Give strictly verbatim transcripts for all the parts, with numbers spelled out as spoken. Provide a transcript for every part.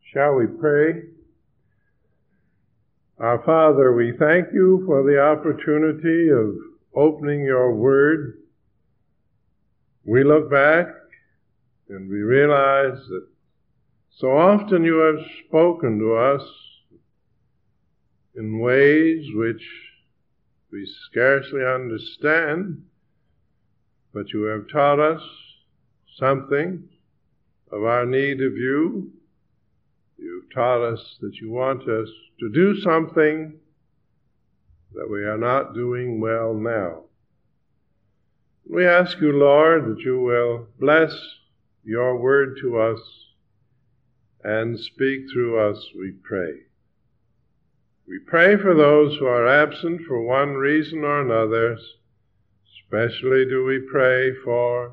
Shall we pray? Our Father, we thank you for the opportunity of opening your word. We look back and we realize that so often you have spoken to us in ways which we scarcely understand, but you have taught us something of our need of you. You've taught us that you want us to do something that we are not doing well now. We ask you, Lord, that you will bless your word to us and speak through us, we pray. We pray for those who are absent for one reason or another. Especially do we pray for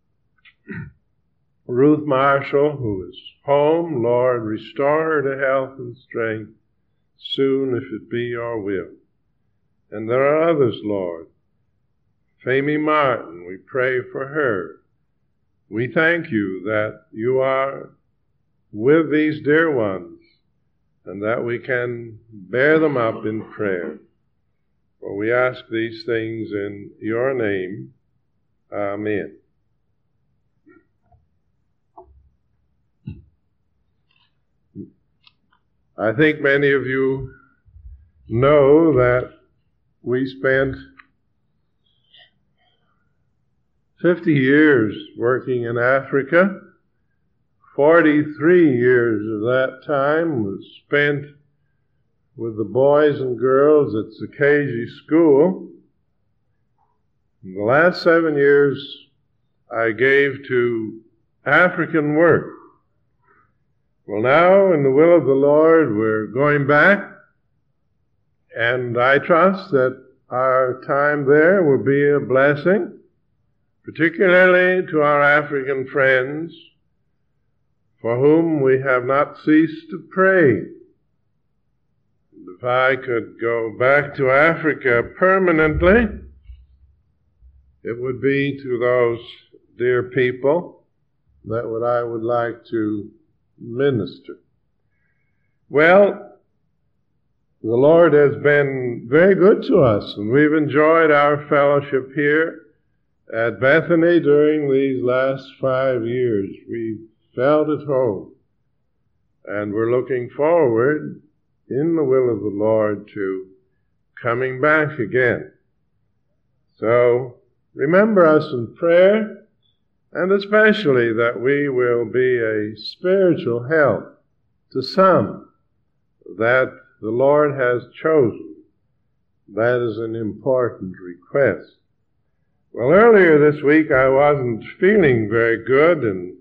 Ruth Marshall, who is home. Lord, restore her to health and strength soon, if it be your will. And there are others, Lord. Famie Martin, we pray for her. We thank you that you are with these dear ones and that we can bear them up in prayer. For we ask these things in your name. Amen. I think many of you know that we spent fifty years working in Africa. forty-three years of that time was spent with the boys and girls at Zakaji School. In the last seven years, I gave to African work. Well, now, in the will of the Lord, we're going back, and I trust that our time there will be a blessing, particularly to our African friends, for whom we have not ceased to pray. And if I could go back to Africa permanently, it would be to those dear people that what I would like to minister. Well, the Lord has been very good to us, and we've enjoyed our fellowship here at Bethany during these last five years. We felt at home, and we're looking forward, in the will of the Lord, to coming back again. So, remember us in prayer, and especially that we will be a spiritual help to some that the Lord has chosen. That is an important request. Well, earlier this week I wasn't feeling very good, and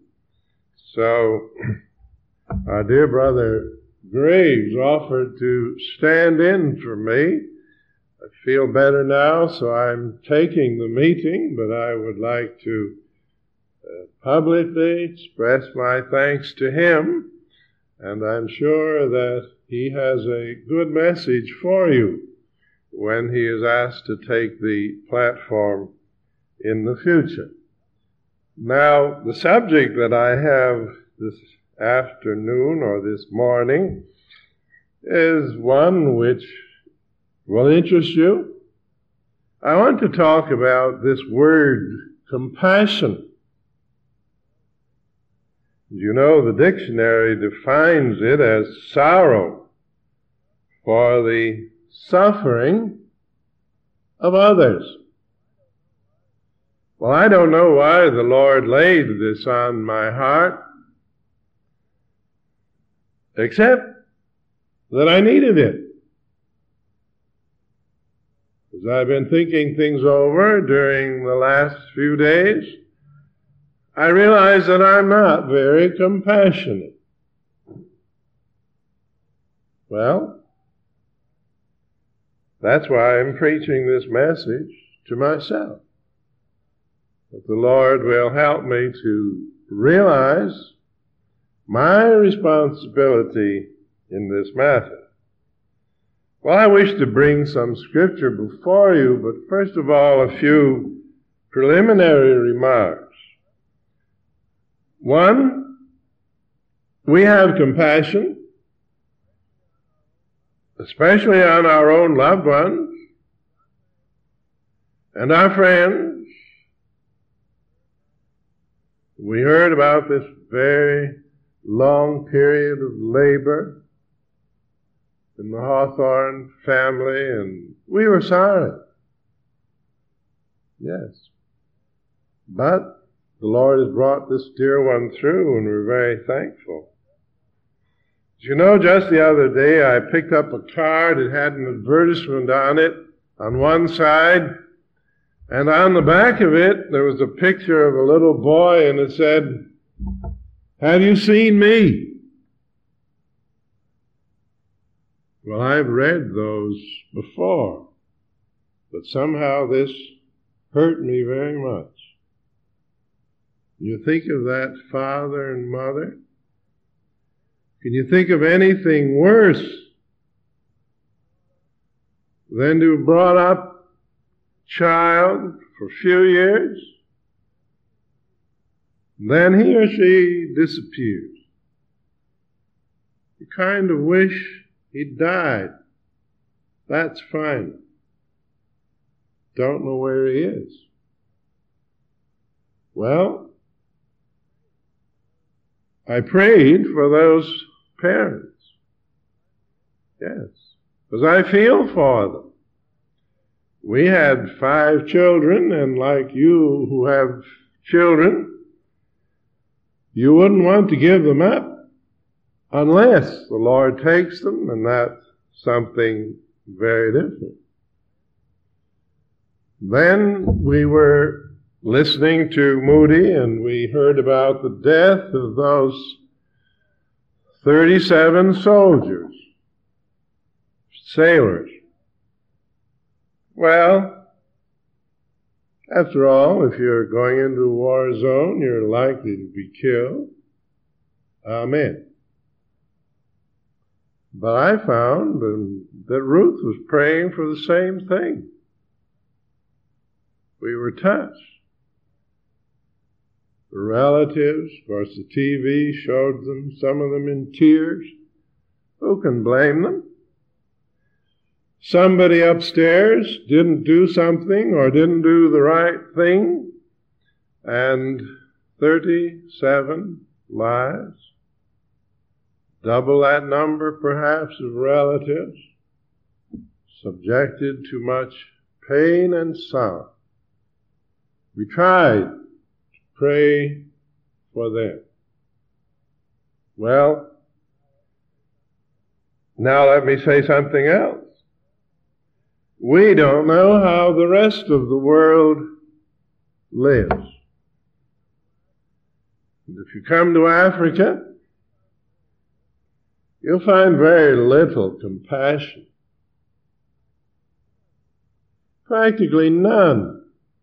so our dear brother Graves offered to stand in for me. I feel better now, so I'm taking the meeting, but I would like to uh, publicly express my thanks to him, and I'm sure that he has a good message for you when he is asked to take the platform in the future. Now, the subject that I have this afternoon or this morning is one which will interest you. I want to talk about this word, compassion. You know, the dictionary defines it as sorrow for the suffering of others. Well, I don't know why the Lord laid this on my heart, except that I needed it. As I've been thinking things over during the last few days, I realize that I'm not very compassionate. Well, that's why I'm preaching this message to myself. That the Lord will help me to realize my responsibility in this matter. Well, I wish to bring some scripture before you, but first of all, a few preliminary remarks. One, we have compassion, especially on our own loved ones and our friends. We heard about this very long period of labor in the Hawthorne family, and we were sorry. Yes. But the Lord has brought this dear one through, and we're very thankful. As you know, just the other day I picked up a card. It had an advertisement on it on one side, and on the back of it there was a picture of a little boy, and it said, "Have you seen me?" Well, I've read those before, but somehow this hurt me very much. You think of that father and mother. Can you think of anything worse than to have brought up a child for a few years, then he or she disappears? You kind of wish he'd died. That's fine. Don't know where he is. Well, I prayed for those parents. Yes, because I feel for them. We had five children, and like you who have children, you wouldn't want to give them up unless the Lord takes them, and that's something very different. Then we were listening to Moody, and we heard about the death of those thirty-seven soldiers, sailors. Well, after all, if you're going into a war zone, you're likely to be killed. Amen. But I found that Ruth was praying for the same thing. We were touched. The relatives, of course the T V showed them, some of them in tears. Who can blame them? Somebody upstairs didn't do something or didn't do the right thing, and thirty-seven lives, double that number perhaps of relatives, subjected to much pain and sorrow. We tried to pray for them. Well, now let me say something else. We don't know how the rest of the world lives. And if you come to Africa, you'll find very little compassion. Practically none.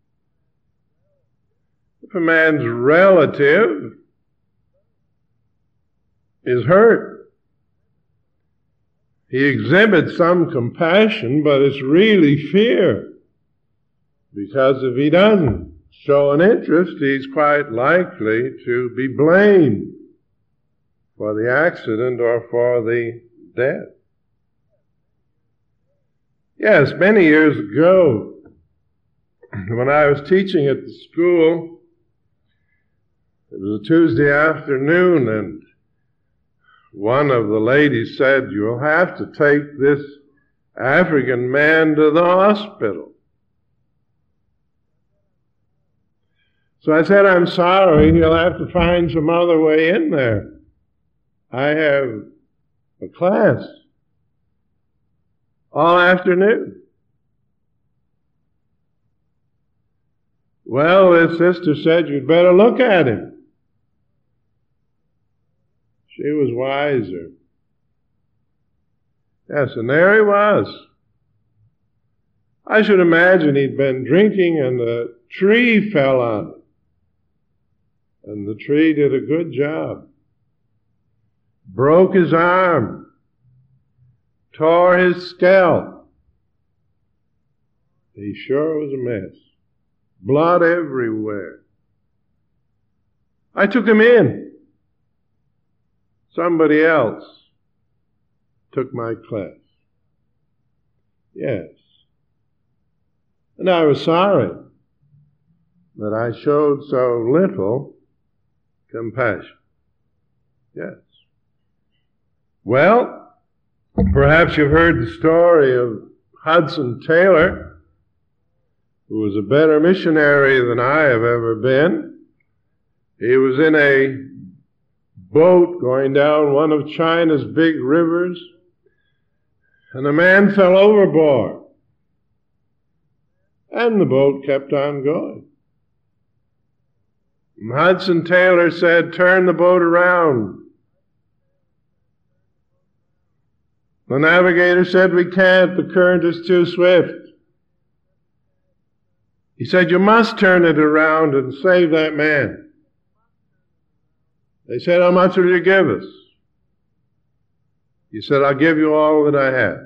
If a man's relative is hurt, he exhibits some compassion, but it's really fear. Because if he doesn't show an interest, he's quite likely to be blamed for the accident or for the death. Yes, many years ago, when I was teaching at the school, it was a Tuesday afternoon, and one of the ladies said, "You'll have to take this African man to the hospital." So I said, "I'm sorry, you'll have to find some other way in there. I have a class all afternoon." Well, this sister said, "You'd better look at him." She was wiser. Yes, and there he was. I should imagine he'd been drinking and a tree fell on him. And the tree did a good job. Broke his arm. Tore his scalp. He sure was a mess. Blood everywhere. I took him in. somebody else took my class. Yes. And I was sorry that I showed so little compassion. Yes. Well, perhaps you've heard the story of Hudson Taylor, who was a better missionary than I have ever been. He was in a boat going down one of China's big rivers, and a man fell overboard. And the boat kept on going. And Hudson Taylor said, "Turn the boat around." The navigator said, "We can't, the current is too swift." He said, "You must turn it around and save that man." They said, "How much will you give us?" He said, "I'll give you all that I have."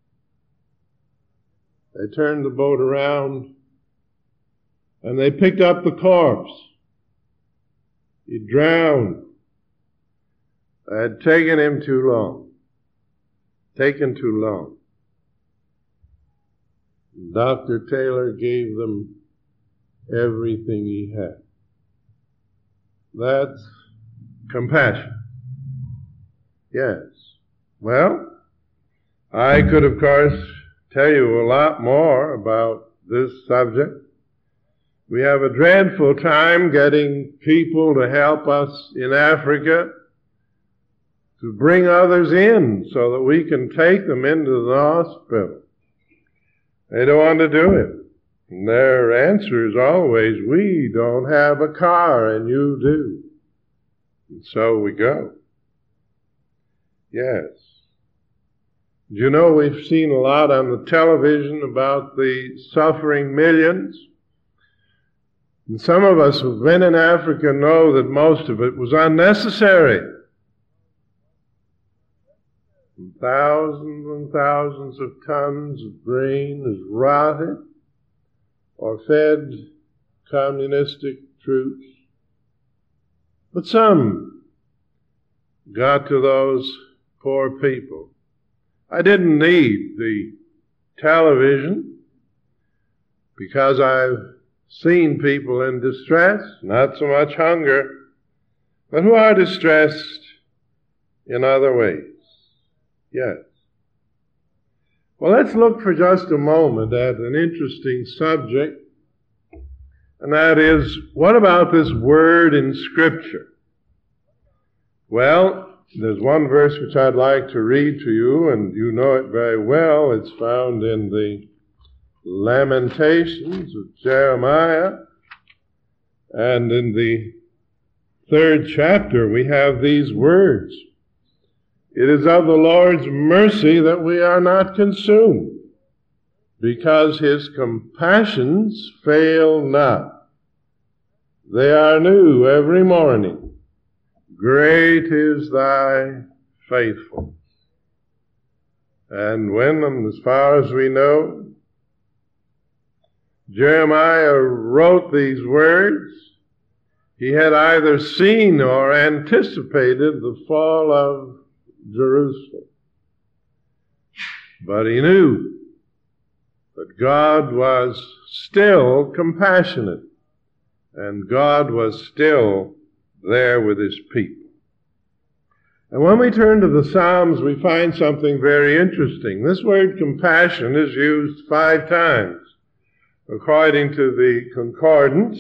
They turned the boat around and they picked up the corpse. He drowned. It had taken him too long. Taken too long. Doctor Taylor gave them everything he had. That's compassion. Yes. Well, I could, of course, tell you a lot more about this subject. We have a dreadful time getting people to help us in Africa to bring others in so that we can take them into the hospital. They don't want to do it. And their answer is always, "We don't have a car and you do." And so we go. Yes. You know, we've seen a lot on the television about the suffering millions. And some of us who've been in Africa know that most of it was unnecessary. And thousands and thousands of tons of grain is rotted or fed communistic troops. But some got to those poor people. I didn't need the television because I've seen people in distress, not so much hunger, but who are distressed in other ways. Yes. Well, let's look for just a moment at an interesting subject, and that is, what about this word in Scripture? Well, there's one verse which I'd like to read to you, and you know it very well. It's found in the Lamentations of Jeremiah, and in the third chapter we have these words: "It is of the Lord's mercy that we are not consumed, because his compassions fail not. They are new every morning. Great is thy faithfulness." And when, as far as we know, Jeremiah wrote these words, he had either seen or anticipated the fall of Jerusalem. But he knew that God was still compassionate, and God was still there with his people. And when we turn to the Psalms, we find something very interesting. This word compassion is used five times, according to the concordance.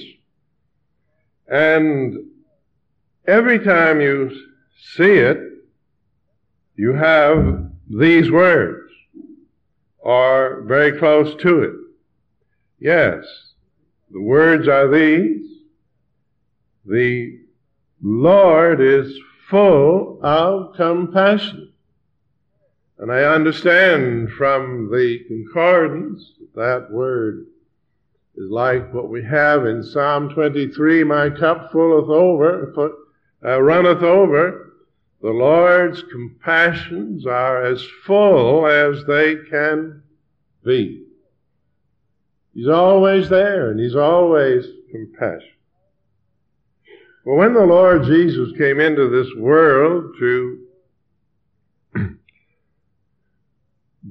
And every time you see it, you have these words, or very close to it. Yes, the words are these: the Lord is full of compassion. And I understand from the concordance that that word is like what we have in Psalm twenty-three, "My cup fulleth over, uh, runneth over." The Lord's compassions are as full as they can be. He's always there, and he's always compassionate. Well, when the Lord Jesus came into this world to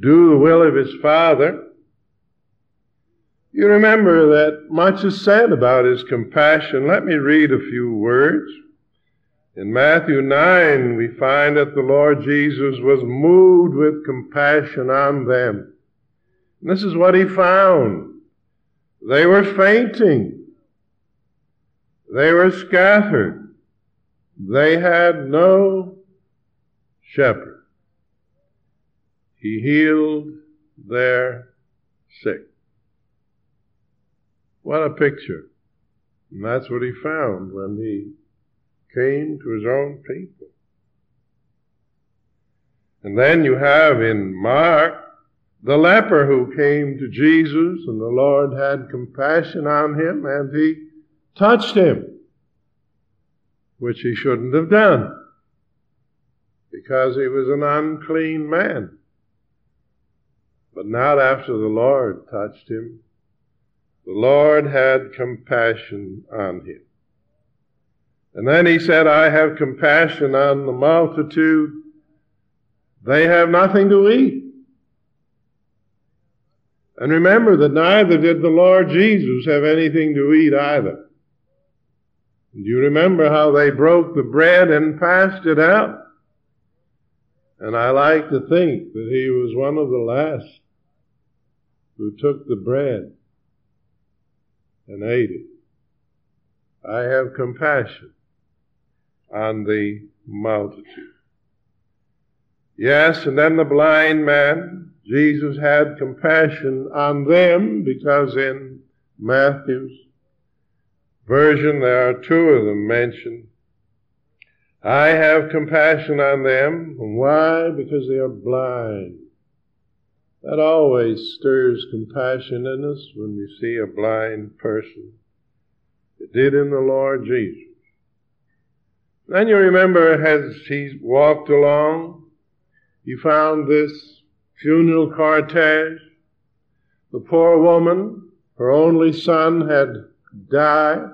do the will of his Father. You remember that much is said about his compassion. Let me read a few words. In Matthew nine, we find that the Lord Jesus was moved with compassion on them. And this is what he found. They were fainting. They were scattered. They had no shepherd. He healed their sick. What a picture. And that's what he found when he came to his own people. And then you have in Mark the leper who came to Jesus, and the Lord had compassion on him, and he touched him, which he shouldn't have done, because he was an unclean man. But not after the Lord touched him. The Lord had compassion on him. And then he said, I have compassion on the multitude. They have nothing to eat. And remember that neither did the Lord Jesus have anything to eat either. Do you remember how they broke the bread and passed it out? And I like to think that he was one of the last who took the bread and ate it. I have compassion on the multitude. Yes, and then the blind man, Jesus had compassion on them, because in Matthew's version there are two of them mentioned. I have compassion on them. Why? Because they are blind. That always stirs compassion in us when we see a blind person. It did in the Lord Jesus. Then you remember as he walked along, he found this funeral cortege. The poor woman, her only son had died.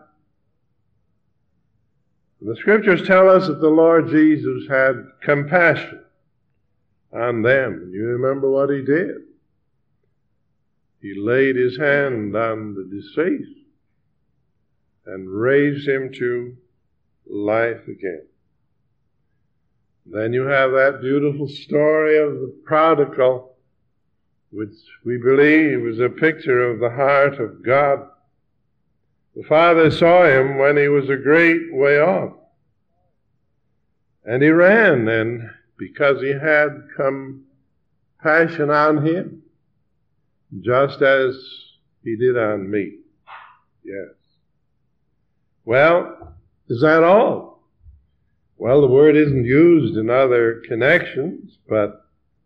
The scriptures tell us that the Lord Jesus had compassion on them. You remember what he did? He laid his hand on the deceased and raised him to life again. Then you have that beautiful story of the prodigal, which we believe was a picture of the heart of God. The Father saw him when he was a great way off. And he ran, and because he had compassion on him, just as he did on me. Yes. Well, is that all? Well, the word isn't used in other connections, but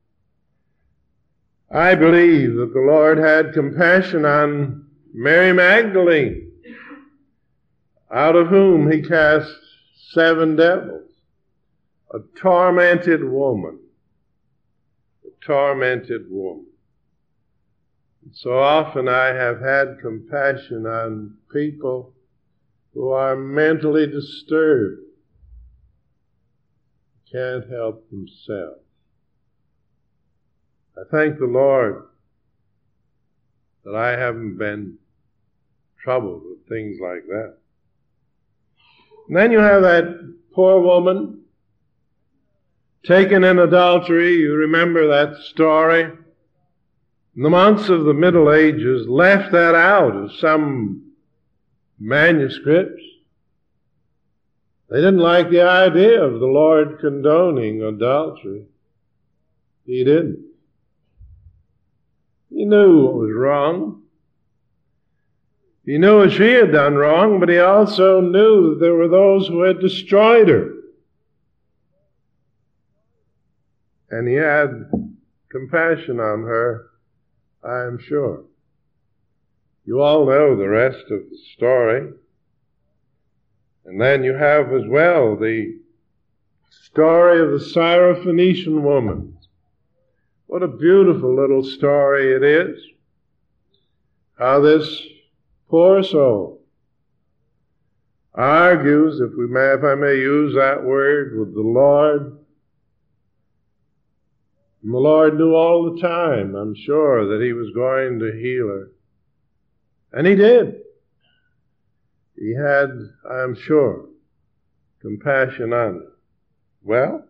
I believe that the Lord had compassion on Mary Magdalene, out of whom he cast seven devils. A tormented woman. A tormented woman. And so often I have had compassion on people who are mentally disturbed, can't help themselves. I thank the Lord that I haven't been troubled with things like that. And then you have that poor woman taken in adultery. You remember that story? The monks of the Middle Ages left that out of some manuscripts. They didn't like the idea of the Lord condoning adultery. He didn't. He knew what was wrong. He knew what she had done wrong, but he also knew that there were those who had destroyed her. And he had compassion on her, I am sure. You all know the rest of the story. And then you have as well the story of the Syrophoenician woman. What a beautiful little story it is. How this poor soul argues, if we may, if I may use that word, with the Lord, And the Lord knew all the time, I'm sure, that he was going to heal her. And he did. He had, I'm sure, compassion on her. Well,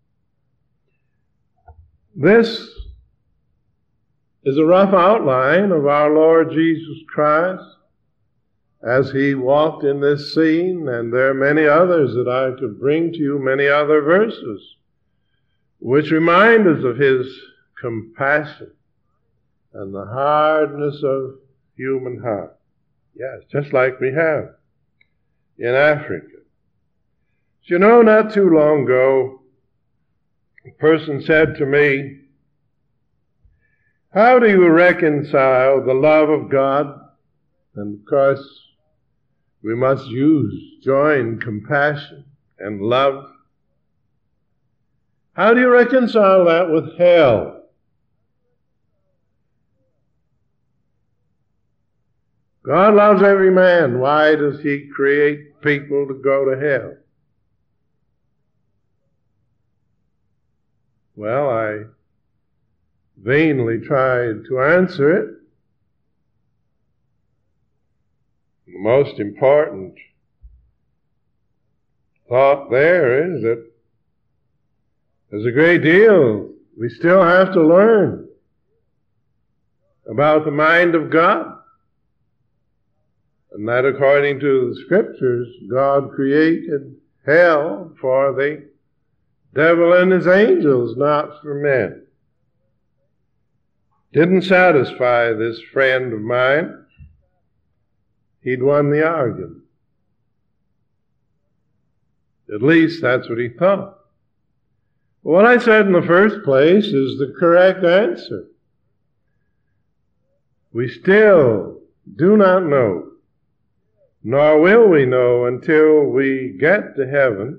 this is a rough outline of our Lord Jesus Christ as he walked in this scene, and there are many others that I could bring to you, many other verses, which remind us of his compassion and the hardness of human heart. Yes, just like we have in Africa. You know, not too long ago, a person said to me, how do you reconcile the love of God? And of course, we must use, join compassion and love. How do you reconcile that with hell? God loves every man. Why does he create people to go to hell? Well, I vainly tried to answer it. The most important thought there is that there's a great deal we still have to learn about the mind of God. And that according to the Scriptures, God created hell for the devil and his angels, not for men. Didn't satisfy this friend of mine. He'd won the argument. At least that's what he thought. What I said in the first place is the correct answer. We still do not know, nor will we know until we get to heaven,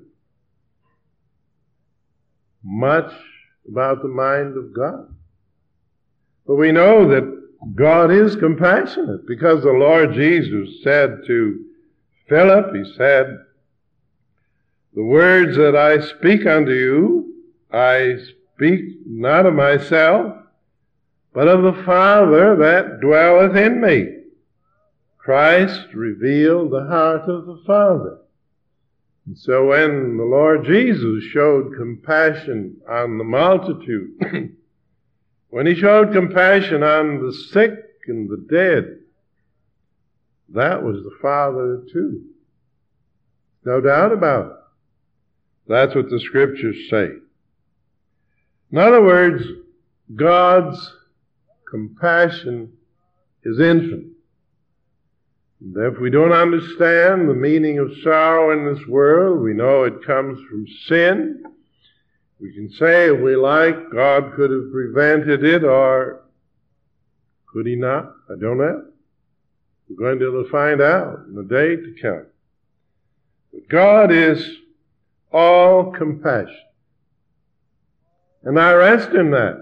much about the mind of God. But we know that God is compassionate, because the Lord Jesus said to Philip, he said, the words that I speak unto you, I speak not of myself, but of the Father that dwelleth in me. Christ revealed the heart of the Father. And so when the Lord Jesus showed compassion on the multitude, when he showed compassion on the sick and the dead, that was the Father too. No doubt about it. That's what the Scriptures say. In other words, God's compassion is infinite. And if we don't understand the meaning of sorrow in this world, we know it comes from sin. We can say if we like, God could have prevented it, or could he not? I don't know. We're going to find out in the day to come. But God is all compassion. And I rest in that.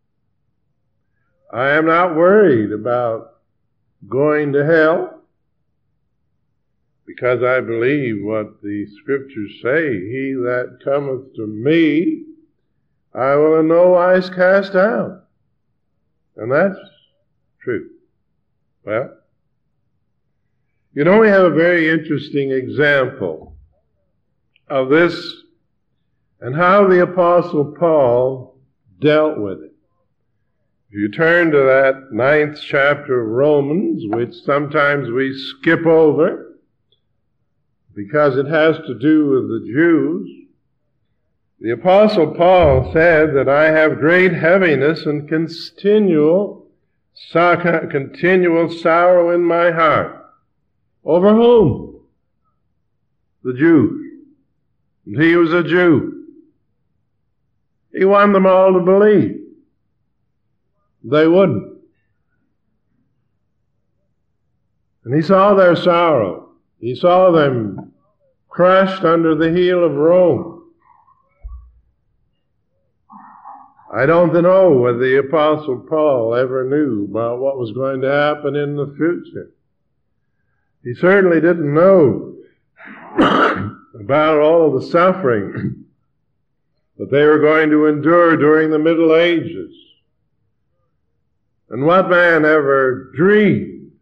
I am not worried about going to hell, because I believe what the Scriptures say, he that cometh to me, I will in no wise cast out. And that's true. Well, you know, we have a very interesting example of this and how the Apostle Paul dealt with it. If you turn to that ninth chapter of Romans, which sometimes we skip over, because it has to do with the Jews, the Apostle Paul said that I have great heaviness and continual, continual sorrow in my heart. Over whom? The Jews. And he was a Jew. He wanted them all to believe. They wouldn't. And he saw their sorrow. He saw them crushed under the heel of Rome. I don't know whether the Apostle Paul ever knew about what was going to happen in the future. He certainly didn't know about all of the suffering that they were going to endure during the Middle Ages. And what man ever dreamed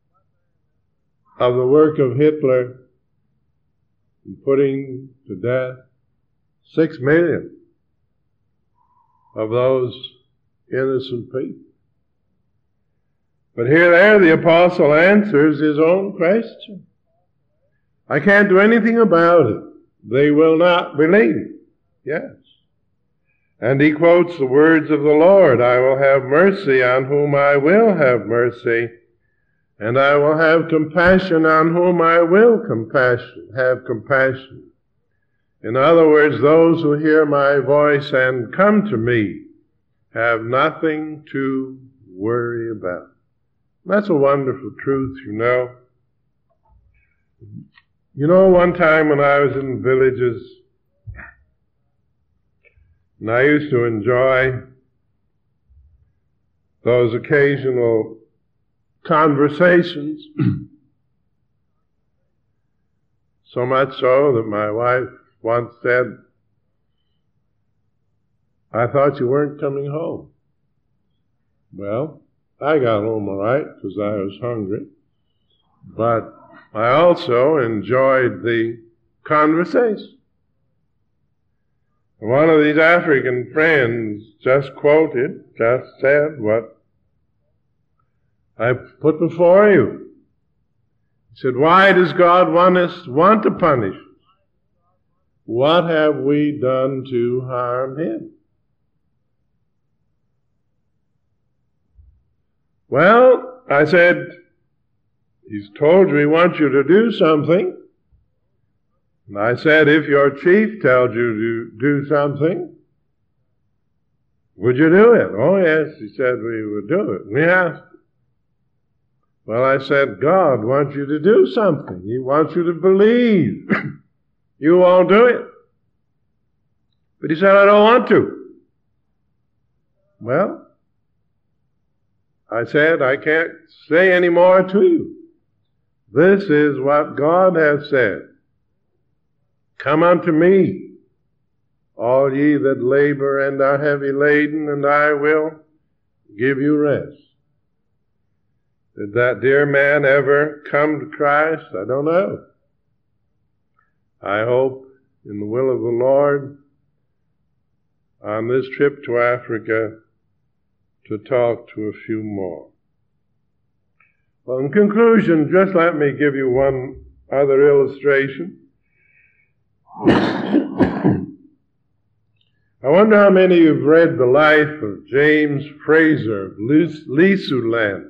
of the work of Hitler in putting to death six million of those innocent people? But here there the apostle answers his own question. I can't do anything about it. They will not believe. Yes. And he quotes the words of the Lord, I will have mercy on whom I will have mercy, and I will have compassion on whom I will compassion, have compassion. In other words, those who hear my voice and come to me have nothing to worry about. That's a wonderful truth, you know. You know, one time when I was in villages, and I used to enjoy those occasional conversations, so much so that my wife once said, I thought you weren't coming home. Well, I got home all right because I was hungry, but I also enjoyed the conversation. One of these African friends just quoted, just said what I put before you. He said, why does God want us, want to punish us? What have we done to harm him? Well, I said, he's told you he wants you to do something. And I said, if your chief tells you to do something, would you do it? Oh, yes, he said we would do it. And he asked. Well, I said, God wants you to do something. He wants you to believe. You won't do it. But he said, I don't want to. Well, I said, I can't say any more to you. This is what God has said. Come unto me, all ye that labor and are heavy laden, and I will give you rest. Did that dear man ever come to Christ? I don't know. I hope in the will of the Lord on this trip to Africa to talk to a few more. Well, in conclusion, just let me give you one other illustration. I wonder how many of you have read the life of James Fraser of Leesuland.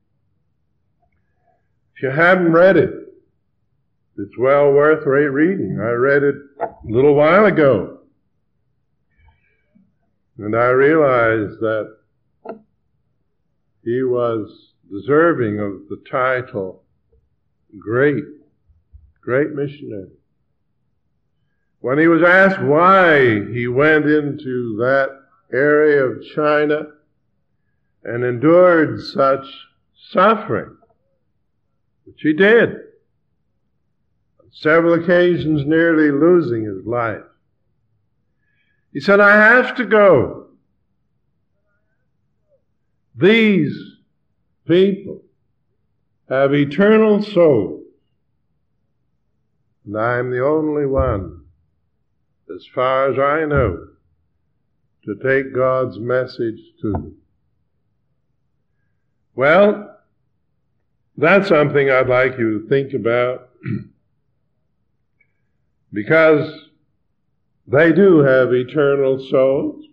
If you haven't read it, it's well worth reading. I read it a little while ago, and I realized that he was deserving of the title great, great missionary. When he was asked why he went into that area of China and endured such suffering, which he did, on several occasions nearly losing his life, he said, I have to go. These people have eternal souls, and I am the only one, as far as I know, to take God's message to them. Well, that's something I'd like you to think about, because they do have eternal souls.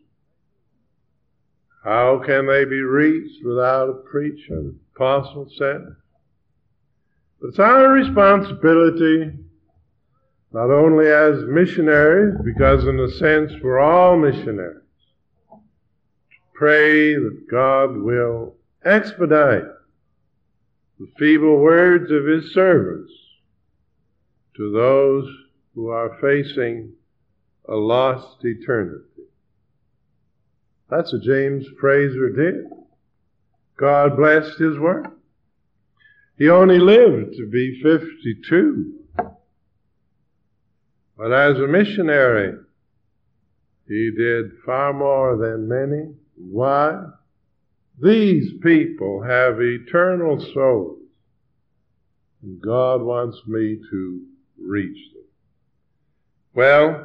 How can they be reached without a preacher? The apostle said. But it's our responsibility, not only as missionaries, because in a sense we're all missionaries, to pray that God will expedite the feeble words of his servants to those who are facing a lost eternity. That's what James Fraser did. God blessed his work. He only lived to be fifty-two. But as a missionary, He did far more than many. Why? These people have eternal souls, and God wants me to reach them. Well,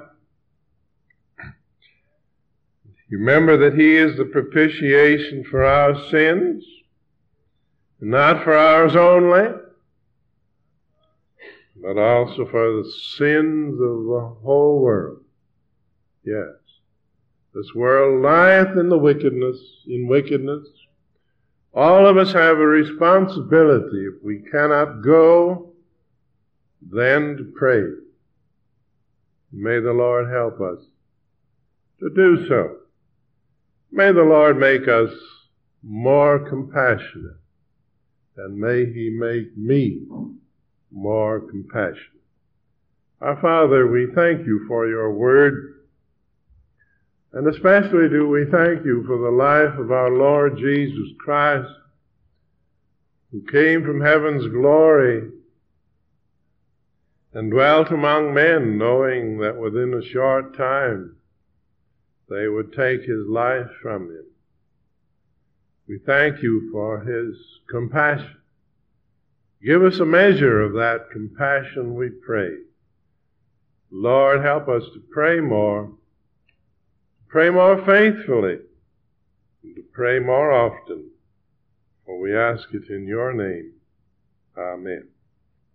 remember that He is the propitiation for our sins, and not for ours only, but also for the sins of the whole world. Yes. This world lieth in the wickedness, in wickedness. All of us have a responsibility. If we cannot go, then to pray. May the Lord help us to do so. May the Lord make us more compassionate, and may He make me more compassionate. Our Father, we thank You for Your word. And especially do we thank You for the life of our Lord Jesus Christ, who came from heaven's glory and dwelt among men, knowing that within a short time they would take His life from Him. We thank You for His compassion. Give us a measure of that compassion, we pray. Lord, help us to pray more. Pray more faithfully, and to pray more often, for we ask it in Your name. Amen.